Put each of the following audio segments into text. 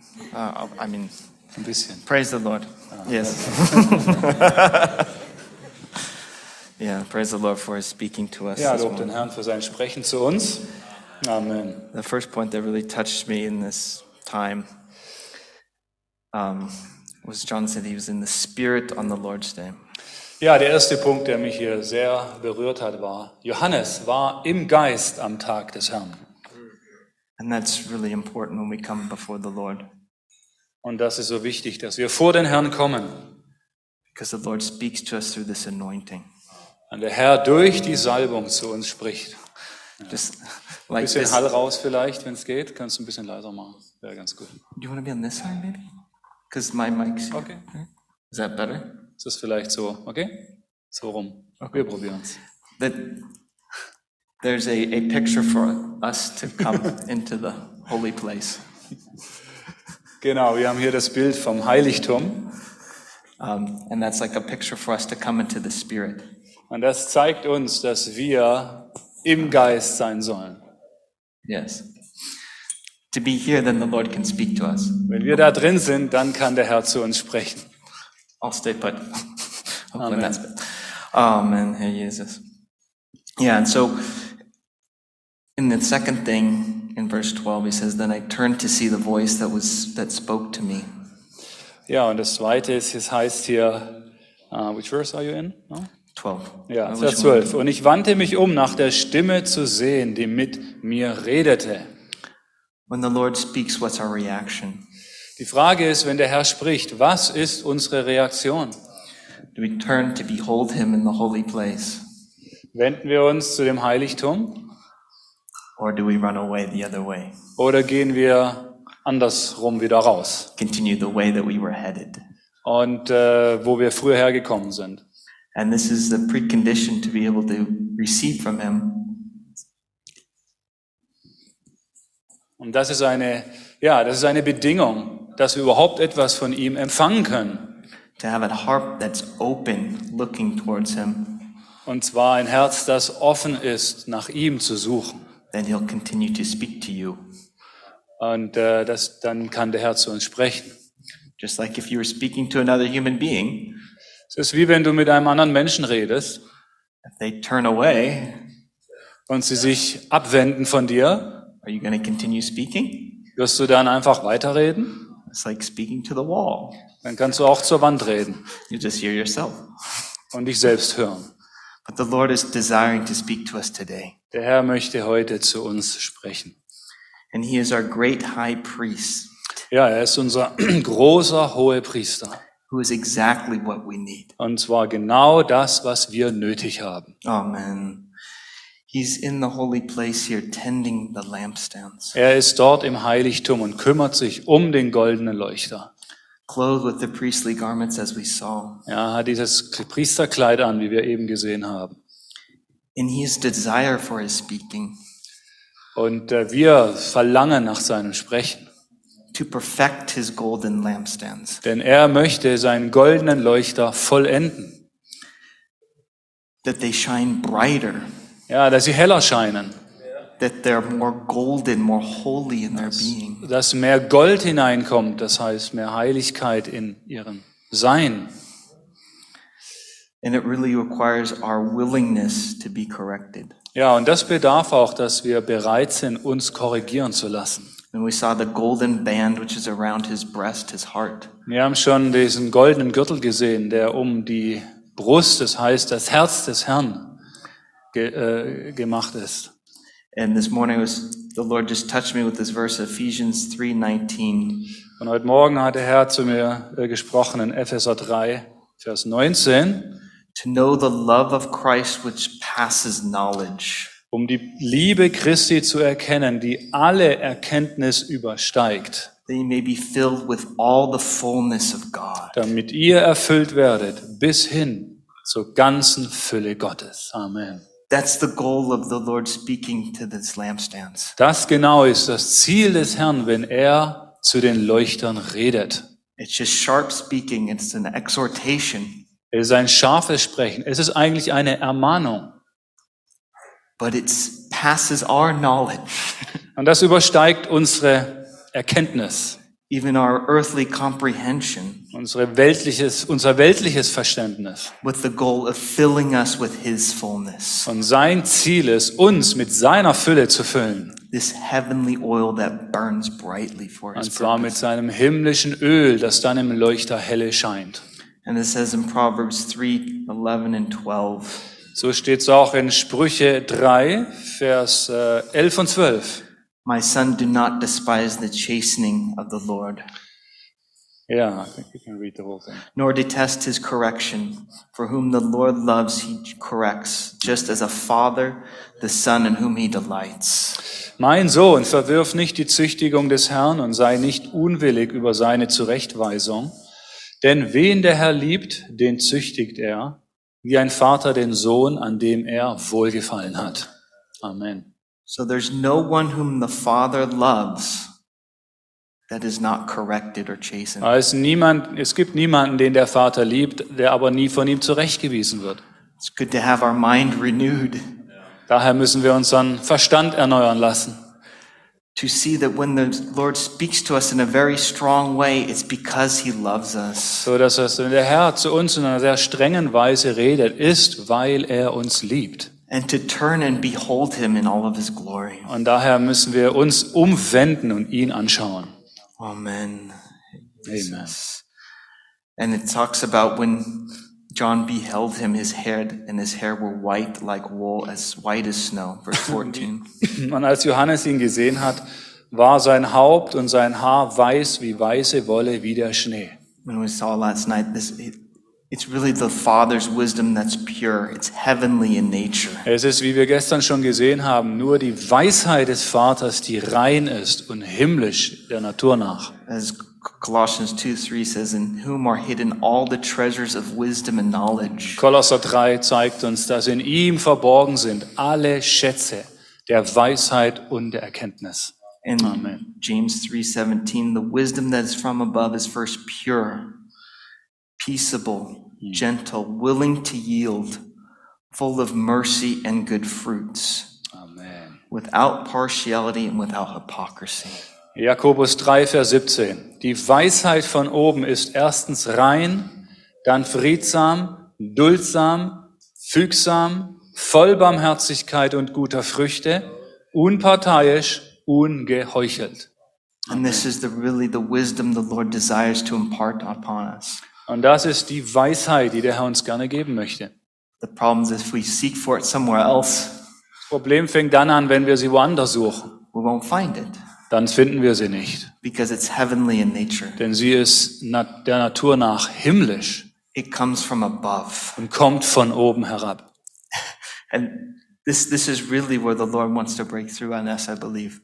I mean, Ein bisschen. praise the Lord. Yes. Yeah, praise the Lord for speaking to us. Ja, this lob den morning. Herrn für sein Sprechen zu uns. Amen. The first point that really touched me in this time was John said he was in the Spirit on the Lord's Day. Ja, der erste Punkt, der mich hier sehr berührt hat, war, Johannes war im Geist am Tag des Herrn. And that's really important when we come before the Lord, Und das ist so wichtig, dass wir vor den Herrn kommen. because the Lord speaks to us through this anointing. Und der Herr durch die Salbung zu uns spricht. Just Ein like bisschen this. Hall raus vielleicht, wenn es geht. Kannst du ein bisschen leiser machen. Wäre ganz gut. Do you want to be on this side, maybe? Because my mic's here. Okay. Is that better? Ist das vielleicht so, okay? So rum. Wir probieren es. That there's a picture for us to come into the holy place. Genau, wir haben hier das Bild vom Heiligtum. And that's like a picture for us to come into the Spirit. Und das zeigt uns, dass wir im Geist sein sollen. Yes. To be here, then the Lord can speak to us. Wenn wir da drin sind, dann kann der Herr zu uns sprechen. I'll stay put. Hopefully Amen. that's better. Amen, Herr Jesus. Yeah, and so in the second thing, in verse 12, he says, Then I turned to see the voice that spoke to me. Ja, und das Zweite ist, es heißt hier, which verse are you in? No? 12. Ja, Which Vers one? 12. Und ich wandte mich um, nach der Stimme zu sehen, die mit mir redete. When the Lord speaks, what's our reaction? Die Frage ist, wenn der Herr spricht, was ist unsere Reaktion? Do we turn to behold him in the holy place? Wenden wir uns zu dem Heiligtum Or do we run away the other way? oder gehen wir andersrum wieder raus? Continue the way that we were headed. Und wo wir früher hergekommen sind. And this is the precondition to be able to receive from him. Und das ist eine Bedingung, dass wir überhaupt etwas von ihm empfangen können. To have a heart that's open, looking towards him. Und zwar ein Herz, das offen ist, nach ihm zu suchen. Then he'll continue to speak to you. Und dann kann der Herr zu uns sprechen. Just like if you were speaking to another human being, Es ist wie wenn du mit einem anderen Menschen redest if they turn away, und sie sich abwenden von dir, are you going to continue speaking? wirst du dann einfach weiterreden? It's like speaking to the wall. Dann kannst du auch zur Wand reden You just hear yourself. und dich selbst hören. But the Lord is desiring to speak to us today. Der Herr möchte heute zu uns sprechen. And he is our great high priest, Ja, er ist unser großer Hohepriester. who is exactly what we need. Und zwar genau das, was wir nötig haben. Amen. He's in the holy place here, tending the lampstands, Er ist dort im Heiligtum und kümmert sich um den goldenen Leuchter. clothed with the priestly garments as we saw. Er hat dieses Priesterkleid an, wie wir eben gesehen haben. And his desire for his speaking, Und wir verlangen nach seinem Sprechen. to perfect his golden lampstands, Denn er möchte seinen goldenen Leuchter vollenden. that they shine brighter, Ja, dass sie heller scheinen. that they're more golden, more holy in their being. Dass mehr Gold hineinkommt, das heißt mehr Heiligkeit in ihrem Sein. And it really requires our willingness to be corrected. Ja, und das bedarf auch, dass wir bereit sind, uns korrigieren zu lassen. And we saw the golden band which is around his breast, his heart. Wir haben schon diesen goldenen Gürtel gesehen, der um die Brust, das heißt das Herz des Herrn, gemacht ist. And this morning the Lord just touched me with this verse, Ephesians 3:19. Und heute Morgen hat der Herr zu mir gesprochen in Epheser 3, Vers 19, To know the love of Christ which passes knowledge, um die Liebe Christi zu erkennen, die alle Erkenntnis übersteigt, that you may be filled with all the fullness of God. damit ihr erfüllt werdet bis hin zur ganzen Fülle Gottes. Amen. That's the goal of the Lord speaking to these lampstands. Das genau ist das Ziel des Herrn, wenn er zu den Leuchtern redet. It's just sharp speaking. It's an exhortation, Es ist ein scharfes Sprechen. Es ist eigentlich eine Ermahnung. but it passes our knowledge. Und das übersteigt unsere Erkenntnis. even our earthly comprehension, unser weltliches Verständnis. with the goal of filling us with His fullness, Und sein Ziel ist, uns mit seiner Fülle zu füllen. this heavenly oil that burns brightly for His Und zwar mit purpose. seinem himmlischen Öl, das dann im Leuchter helle scheint. And it says in Proverbs 3:11 and 12, So steht es auch in Sprüche 3, Vers 11 und 12. "My son, do not despise the chastening of the Lord, Ja, I think you can read the whole thing. nor detest His correction. For whom the Lord loves, He corrects, just as a father the son in whom He delights." Mein Sohn, verwirf nicht die Züchtigung des Herrn und sei nicht unwillig über seine Zurechtweisung. Denn wen der Herr liebt, den züchtigt er, wie ein Vater den Sohn, an dem er Wohlgefallen hat. Amen. So there's no one whom the Father loves that is not corrected or chastened. Es gibt niemanden, den der Vater liebt, der aber nie von ihm zurechtgewiesen wird. It's good to have our mind renewed, Daher müssen wir unseren Verstand erneuern lassen. to see that when the Lord speaks to us in a very strong way, it's because He loves us. So dass der Herr zu uns in einer sehr strengen Weise redet, ist, weil er uns liebt. And to turn and behold Him in all of His glory. Und daher müssen wir uns umwenden und ihn anschauen. Amen. Amen. And it talks about when John beheld Him, his hair were white like wool, as white as snow. Verse 14. Und als Johannes ihn gesehen hat, war sein Haupt und sein Haar weiß wie weiße Wolle wie der Schnee. When we saw last night, it's really the Father's wisdom that's pure. It's heavenly in nature. Es ist, wie wir gestern schon gesehen haben, nur die Weisheit des Vaters, die rein ist und himmlisch der Natur nach. As Colossians 2:3 says, "In whom are hidden all the treasures of wisdom and knowledge." Kolosser 3 zeigt uns, dass in ihm verborgen sind alle Schätze der Weisheit und der Erkenntnis. And Amen. James 3:17, "The wisdom that is from above is first pure, peaceable, gentle, willing to yield, full of mercy and good fruits, Amen. without partiality and without hypocrisy." Jakobus 3, Vers 17. Die Weisheit von oben ist erstens rein, dann friedsam, duldsam, fügsam, voll Barmherzigkeit und guter Früchte, unparteiisch, ungeheuchelt. And this is really the wisdom the Lord desires to impart upon us. Und das ist die Weisheit, die der Herr uns gerne geben möchte. The problem is if we seek for it somewhere else, Das Problem fängt dann an, wenn wir sie woanders suchen. we won't find it Dann finden wir sie nicht. because it's heavenly in nature. Denn sie ist der Natur nach himmlisch It comes from above. und kommt von oben herab. And this is really where the Lord wants to break through on us, I believe.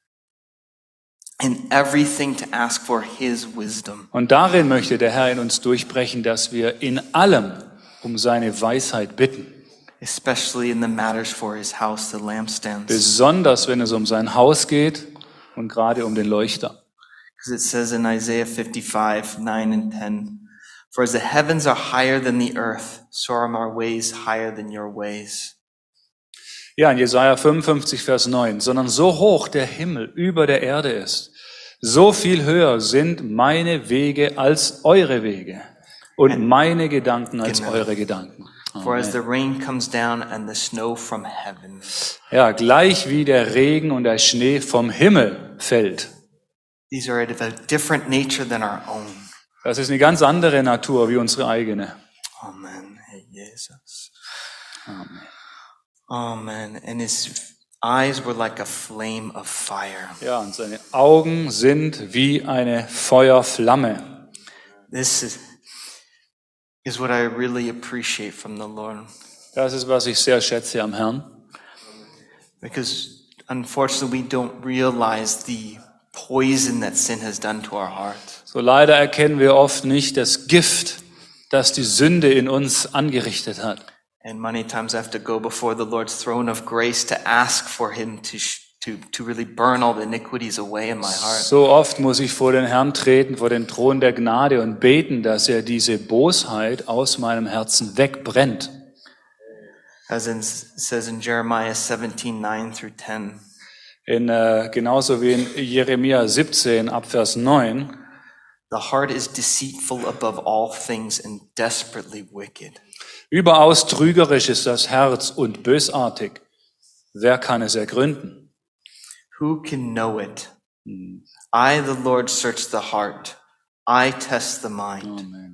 In everything to ask for His wisdom. Und darin möchte der Herr in uns durchbrechen, dass wir in allem um seine Weisheit bitten. Especially in the matters for His house, the lampstands. Besonders wenn es um sein Haus geht und gerade um den Leuchter. Because it says in Isaiah 55, 9 and 10, "For as the heavens are higher than the earth, so are my ways higher than your ways." Ja, in Jesaja 55, Vers 9. Sondern so hoch der Himmel über der Erde ist, so viel höher sind meine Wege als eure Wege und meine Gedanken als Genau. eure Gedanken. For as the Amen. rain comes down and the snow from heaven. Ja, gleich wie der Regen und der Schnee vom Himmel fällt. These are of a different nature than our own. Das ist eine ganz andere Natur wie unsere eigene. Amen. Hey, Jesus. Amen. Amen. And His eyes were like a flame of fire. Ja, und seine Augen sind wie eine Feuerflamme. This is what I really appreciate from the Lord. Das ist, was ich sehr schätze am Herrn. Because unfortunately, we don't realize the poison that sin has done to our heart. So leider erkennen wir oft nicht das Gift, das die Sünde in uns angerichtet hat. And many times I have to go before the Lord's throne of grace to ask for Him to really burn all the iniquities away in my heart. So oft muss ich vor den Herrn treten, vor den Thron der Gnade und beten, dass er diese Bosheit aus meinem Herzen wegbrennt. As it says in Jeremiah 17, 9 through 10. Genauso wie in Jeremia 17 ab Vers 9. The heart is deceitful above all things and desperately wicked. Überaus trügerisch ist das Herz und bösartig. Wer kann es ergründen? Who can know it? I, the Lord, search the heart. I test the mind, Amen.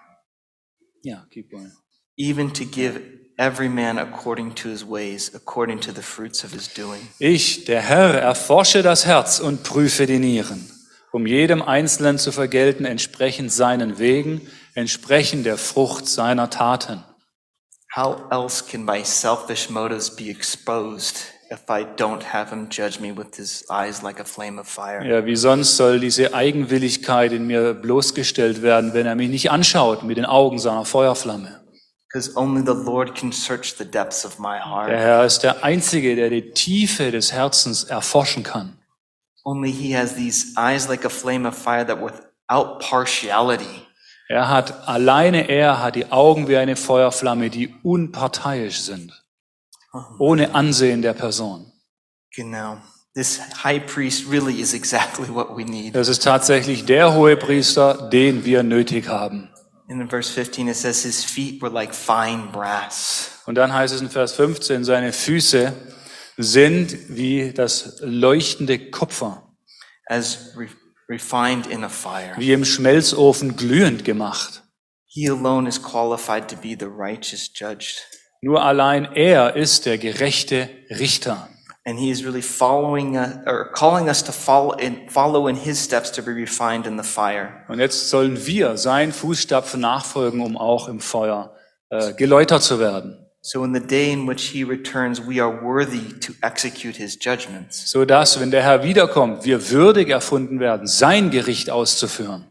Ja, keep going. even to give every man according to his ways, according to the fruits of his doing. Ich, der Herr, erforsche das Herz und prüfe die Nieren, um jedem Einzelnen zu vergelten, entsprechend seinen Wegen, entsprechend der Frucht seiner Taten. How else can my selfish motives be exposed if I don't have him judge me with his eyes like a flame of fire? Ja, wie sonst soll diese Eigenwilligkeit in mir bloßgestellt werden, wenn er mich nicht anschaut mit den Augen seiner Feuerflamme? Because only the Lord can search the depths of my Der heart. Herr ist der Einzige, der die Tiefe des Herzens erforschen kann. Only he has these eyes like a flame of fire that without partiality Er hat die Augen wie eine Feuerflamme, die unparteiisch sind, ohne Ansehen der Person. Genau. This high priest really is exactly what we need. Das ist tatsächlich der Hohepriester, den wir nötig haben. In verse 15 it says his feet were like fine brass. Und dann heißt es in Vers 15, seine Füße sind wie das leuchtende Kupfer, As refined in a fire. wie im Schmelzofen glühend gemacht. He alone is qualified to be the righteous judge. Nur allein er ist der gerechte Richter. And he is really calling us to follow in his steps to be refined in the fire. Und jetzt sollen wir seinen Fußstapfen nachfolgen, um auch im Feuer geläutert zu werden. So in the day in which he returns, we are worthy to execute his judgments. So dass, wenn der Herr wiederkommt, wir würdig erfunden werden, sein Gericht auszuführen.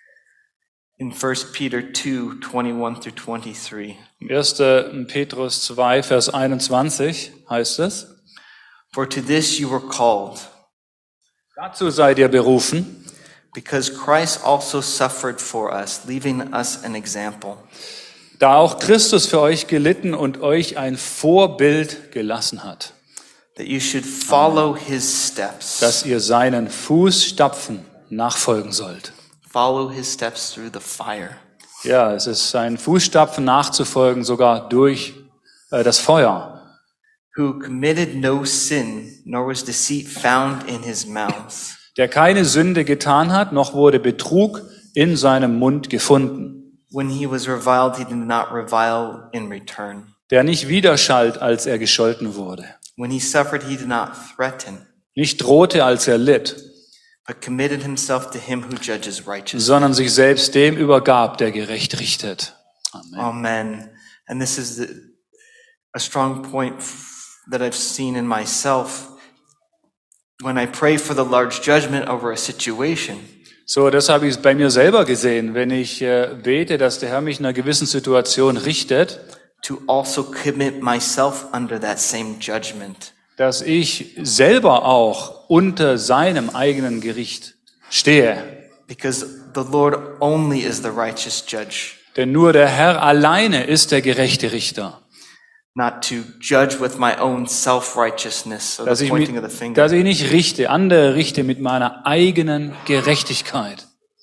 In 1 Peter 2, 21 through 23. 1. Petrus 2, Vers 21 heißt es: For to this you were called, Dazu seid ihr berufen, because Christ also suffered for us, leaving us an example, da auch Christus für euch gelitten und euch ein Vorbild gelassen hat, that you should follow his steps. dass ihr seinen Fußstapfen nachfolgen sollt. Follow his steps through the fire. Ja, es ist seinen Fußstapfen nachzufolgen, sogar durch das Feuer. Who committed no sin, nor was deceit found in his mouth. Der keine Sünde getan hat, noch wurde Betrug in seinem Mund gefunden. When he was reviled, he did not revile in return. Der nicht widerschallt, als er gescholten wurde. When he suffered, he did not threaten, Nicht drohte, als er litt, but committed himself to him who judges righteously. sondern sich selbst dem übergab, der gerecht richtet. Amen. Amen. And this is a strong point that I've seen in myself when I pray for the large judgment over a situation. So, das habe ich bei mir selber gesehen, wenn ich bete, dass der Herr mich in einer gewissen Situation richtet, To also commit myself under that same judgment. dass ich selber auch unter seinem eigenen Gericht stehe. Because the Lord only is the righteous judge, Denn nur der Herr alleine ist der gerechte Richter. not to judge with my own self-righteousness or Dass the ich pointing of the finger. nicht richte, andere richte mit meiner eigenen Gerechtigkeit.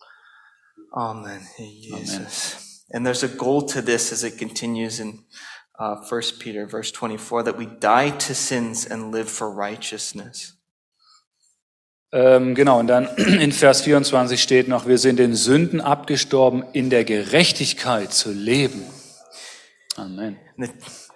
Amen. Jesus. And there's a goal to this as it continues in 1 Peter verse 24, that we die to sins and live for righteousness. Genau, und dann in Vers 24 steht noch, wir sind den Sünden abgestorben, in der Gerechtigkeit zu leben. Amen. And the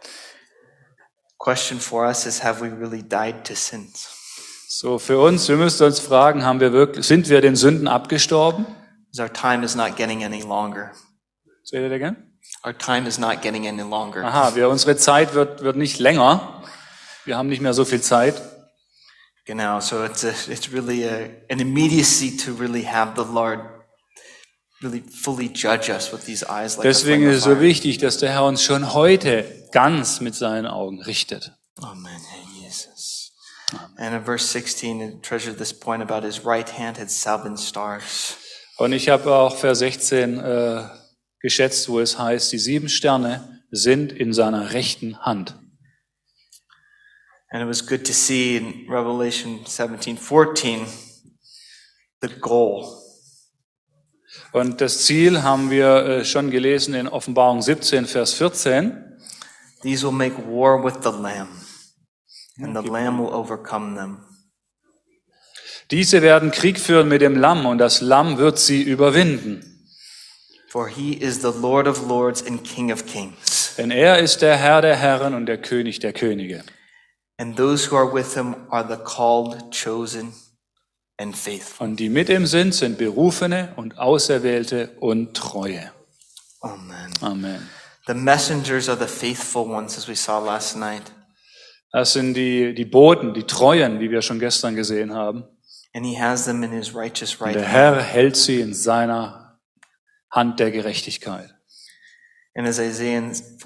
question for us is, have we really died to sins? So, für uns, wir müssen uns fragen, sind wir den Sünden abgestorben? Because our time is not getting any longer. Say that again? Our time is not getting any longer. Aha, unsere Zeit wird nicht länger. Wir haben nicht mehr so viel Zeit. Genau, so it's really an immediacy to really have the Lord really fully judge us with these eyes like Deswegen a flame ist es of so fire. wichtig, dass der Herr uns schon heute ganz mit seinen Augen richtet. Amen. Hey, Jesus. And in verse 16, it treasured this point about his right hand had 7 stars. Und ich habe auch Vers 16 geschätzt, wo es heißt, die 7 Sterne sind in seiner rechten Hand. And it was good to see in Revelation 17:14 the goal. Und das Ziel haben wir schon gelesen in Offenbarung 17, Vers 14. These will make war with the Lamb, and the Lamb will overcome them. Diese werden Krieg führen mit dem Lamm und das Lamm wird sie überwinden. For he is the Lord of lords and King of kings. Denn er ist der Herr der Herren und der König der Könige. And those who are with him are the called, chosen, and faithful. Und die mit ihm sind Berufene und Auserwählte und Treue. Amen. Amen. The messengers are the faithful ones, as we saw last night. Das sind die Boten, die Treuen, die wir schon gestern gesehen haben. And he has them in his righteous Und right der hand. Herr hält sie in seiner Hand der Gerechtigkeit. And as Isaiah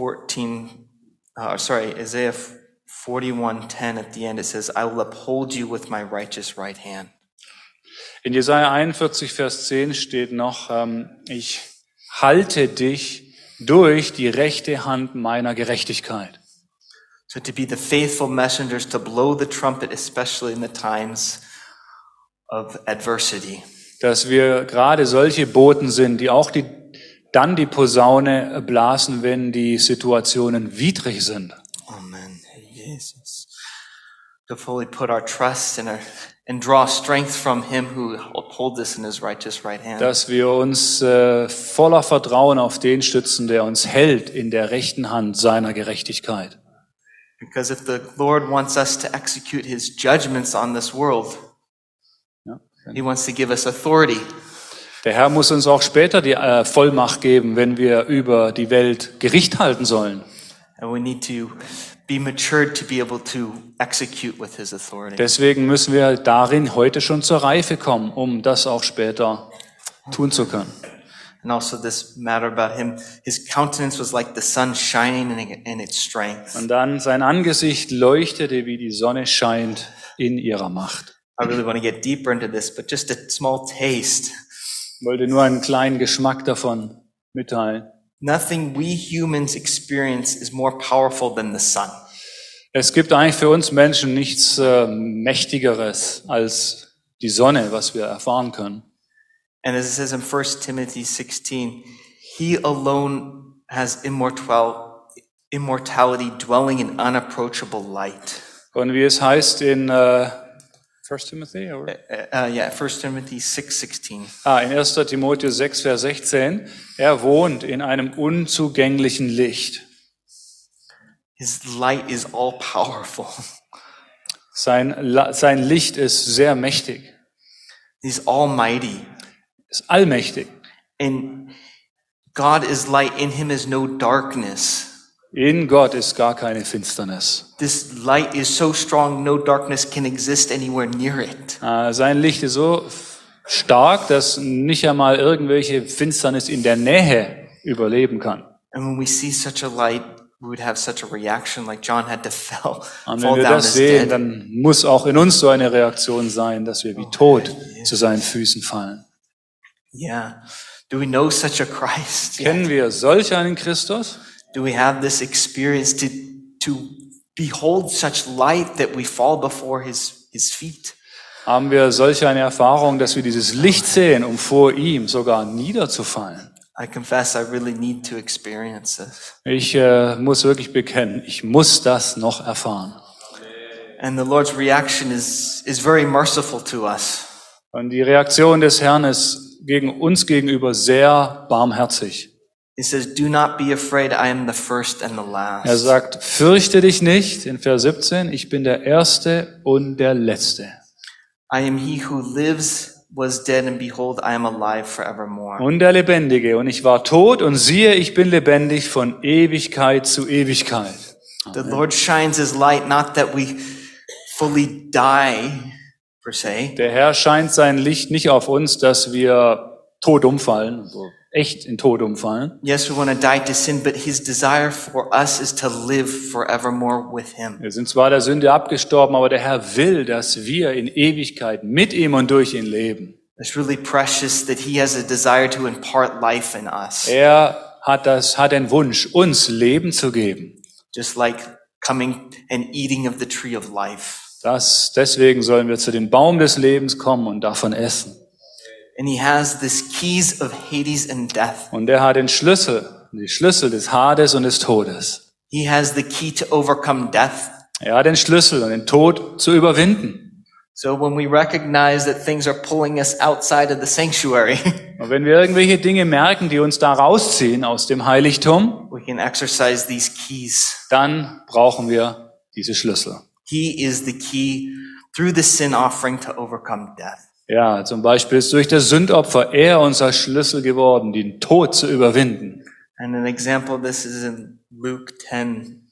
41:10 at the end, it says, I will uphold you with my righteous right hand. In Jesaja 41, Vers 10 steht noch, ich halte dich durch die rechte Hand meiner Gerechtigkeit. So to be the faithful messengers, to blow the trumpet, especially in the times of adversity. Dass wir gerade solche Boten sind, die auch dann die Posaune blasen, wenn die Situationen widrig sind. Amen. Jesus. To fully put our trust and draw strength from him who upholds us in his righteous right hand. Dass wir uns voller Vertrauen auf den stützen, der uns hält in der rechten Hand seiner Gerechtigkeit. Because if the Lord wants us to execute his judgments on this world, Ja. he wants to give us authority. Der Herr muss uns auch später die Vollmacht geben, wenn wir über die Welt Gericht halten sollen. And we need to be matured to be able to execute with his authority. Deswegen müssen wir darin heute schon zur Reife kommen, um das auch später tun zu können. And also this matter about him, his countenance was like the sun shining in its strength. Und dann sein Angesicht leuchtete, wie die Sonne scheint in ihrer Macht. I really want to get deeper into this, but just a small taste. Ich wollte nur einen kleinen Geschmack davon mitteilen. Nothing we humans experience is more powerful than the sun. Es gibt eigentlich für uns Menschen nichts Mächtigeres als die Sonne, was wir erfahren können. And as it says in 1 Timothy 16, he alone has immortality dwelling in unapproachable light. Und wie es heißt in 1. Timothy? Oder? 1 Timothy 6:16. In 1. Timotheus 6, Vers 16. Er wohnt in einem unzugänglichen Licht. His light is all powerful. Sein Licht ist sehr mächtig, He's almighty. ist allmächtig. And God is light. In him is no darkness. In Gott ist gar keine Finsternis. This light is so strong, no darkness can exist anywhere near it. Sein Licht ist so stark, dass nicht einmal irgendwelche Finsternis in der Nähe überleben kann. And when we see such a light, we would have such a reaction like John had to fall Und wenn wir down das as sehen, dead. dann muss auch in uns so eine Reaktion sein, dass wir wie tot zu seinen Füßen fallen. Yeah. Do we know such a Christ? Kennen wir solch einen Christus? Do we have this experience to behold such light that we fall before his feet? Haben wir solch eine Erfahrung, dass wir dieses Licht sehen, um vor ihm sogar niederzufallen? I confess I really need to experience this. Ich muss wirklich bekennen, ich muss das noch erfahren. And the Lord's reaction is very merciful to us. Und die Reaktion des Herrn ist uns gegenüber sehr barmherzig. He says, do not be afraid, I am the first and the last. Er sagt, fürchte dich nicht, in Vers 17, ich bin der Erste und der Letzte. I am he who lives, was dead, and behold, I am alive forevermore. Und der Lebendige. Und ich war tot und siehe, ich bin lebendig von Ewigkeit zu Ewigkeit. The Lord shines his light, not that we fully die, per se, Der Herr scheint sein Licht nicht auf uns, dass wir tot umfallen, also echt in Tod umfallen. yes, we want to die to sin, but his desire for us is to live forevermore with him. Wir sind zwar der Sünde abgestorben, aber der Herr will, dass wir in Ewigkeit mit ihm und durch ihn leben. It's really precious that he has a desire to impart life in us. Er hat den Wunsch, uns Leben zu geben. Just like coming and eating of the tree of life. Deswegen sollen wir zu dem Baum des Lebens kommen und davon essen. And he has this keys of Hades and death. Und er hat die Schlüssel des Hades und des Todes. He has the key to overcome death. Er hat den Schlüssel, um den Tod zu überwinden. So when we recognize that things are pulling us outside of the sanctuary, Und wenn wir irgendwelche Dinge merken, die uns da rausziehen aus dem Heiligtum, we can exercise these keys. dann brauchen wir diese Schlüssel. He is the key through the sin offering to overcome death. Ja, zum Beispiel ist durch das Sündopfer er unser Schlüssel geworden, den Tod zu überwinden. And an example of this is in Luke 10,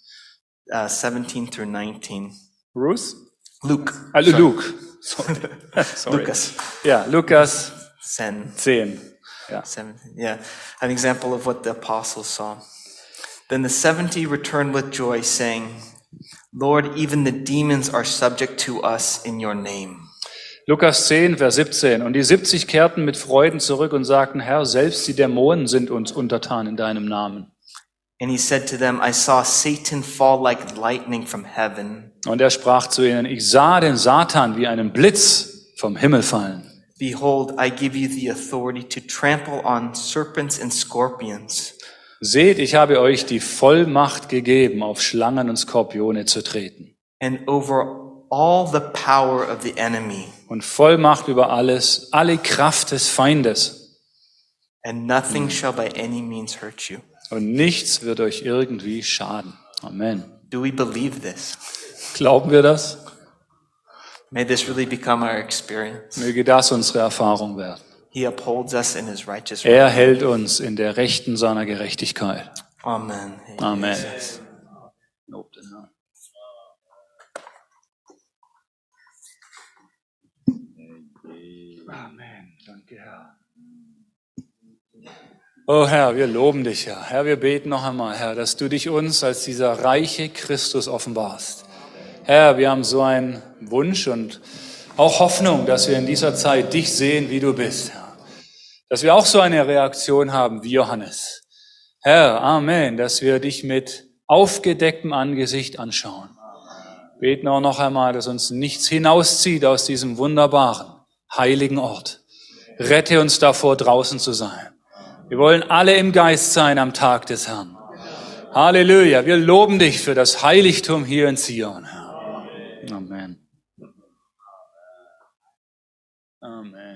17 through 19. Ruth? Luke. Also Sorry. Luke. Sorry. Lucas. Ja, Lukas 10. 10. Ja. 17. Yeah. An example of what the apostles saw. Then the 70 returned with joy, saying, Lord, even the demons are subject to us in your name. Lukas 10, Vers 17. Und die 70 kehrten mit Freuden zurück und sagten, Herr, selbst die Dämonen sind uns untertan in deinem Namen. And he said to them, I saw Satan fall like lightning from heaven. Und er sprach zu ihnen, ich sah den Satan wie einen Blitz vom Himmel fallen. Behold, I give you the authority to trample on serpents and scorpions. Seht, ich habe euch die Vollmacht gegeben, auf Schlangen und Skorpione zu treten. And over all the power of the enemy. Und Vollmacht über alles, alle Kraft des Feindes. And nothing shall by any means hurt you. Und nichts wird euch irgendwie schaden. Amen. Do we believe this? Glauben wir das? May this really become our experience. Möge das unsere Erfahrung werden. He upholds us in his righteous Er right. hält uns in der Rechten seiner Gerechtigkeit. Amen. Amen. Jesus. Lob den Herrn. Amen. Danke, Herr. Oh Herr, wir loben dich, Herr. Herr, wir beten noch einmal, Herr, dass du dich uns als dieser reiche Christus offenbarst. Herr, wir haben so einen Wunsch und auch Hoffnung, dass wir in dieser Zeit dich sehen, wie du bist, Herr. Dass wir auch so eine Reaktion haben wie Johannes. Herr, Amen, dass wir dich mit aufgedecktem Angesicht anschauen. Beten auch noch einmal, dass uns nichts hinauszieht aus diesem wunderbaren, heiligen Ort. Rette uns davor, draußen zu sein. Wir wollen alle im Geist sein am Tag des Herrn. Halleluja, wir loben dich für das Heiligtum hier in Zion, Herr. Amen. Amen.